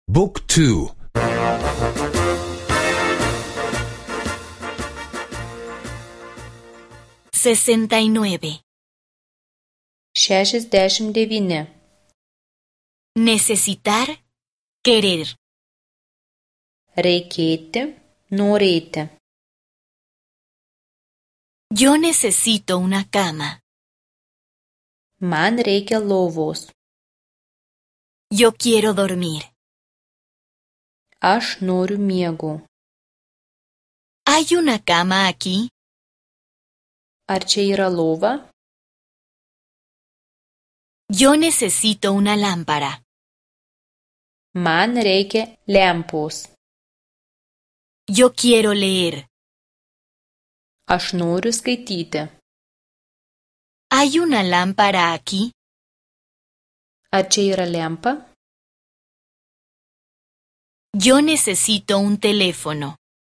Book 2. 69. 69. Necesitar, querer. Reikėti, norėti. Yo necesito una cama. Man reikia lovos. Yo quiero dormir. Aš noriu miego. ¿Hay una cama aquí? Ar čia yra lova? Yo necesito una lámpara. Man reikia lempos. Yo quiero leer. Aš noriu skaityti. ¿Hay una lámpara aquí? Ar čia yra lempa? Yo necesito un teléfono.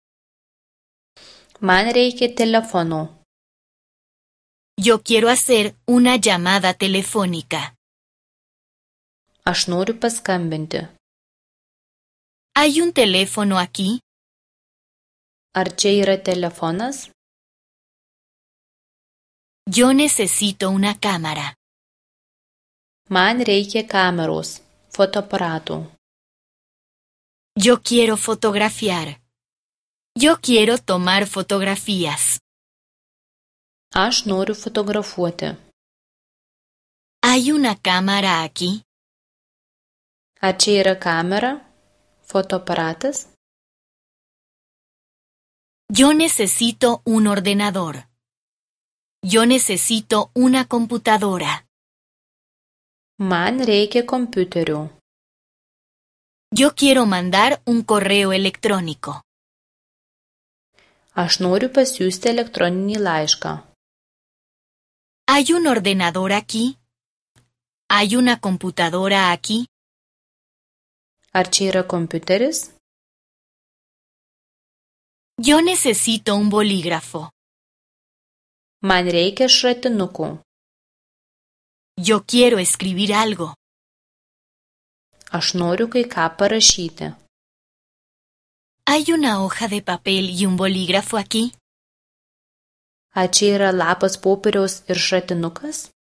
Man reikia telefono. Yo quiero hacer una llamada telefónica. Aš noriu paskambinti. ¿Hay un teléfono aquí? Ar čia yra telefonas? Yo necesito una cámara. Man reikia kameros, fotoaparato. Yo quiero fotografiar. Yo quiero tomar fotografías. Aš noriu fotografuoti. ¿Hay una cámara aquí? Ar čia yra kamera, fotoaparatas? Yo necesito un ordenador. Yo necesito una computadora. Man reikia kompiuterio. Yo quiero mandar un correo electrónico. Aš noriu pasiųsti elektroninį laišką. ¿Hay un ordenador aquí? ¿Hay una computadora aquí? Ar čia yra kompiuteris? Yo necesito un bolígrafo. Man reikia šratinukų. Yo quiero escribir algo. Aš noriu kai ką parašyti. ¿Hay una hoja de papel y un bolígrafo aquí? Ar čia yra lapas popieriaus ir šratinukas?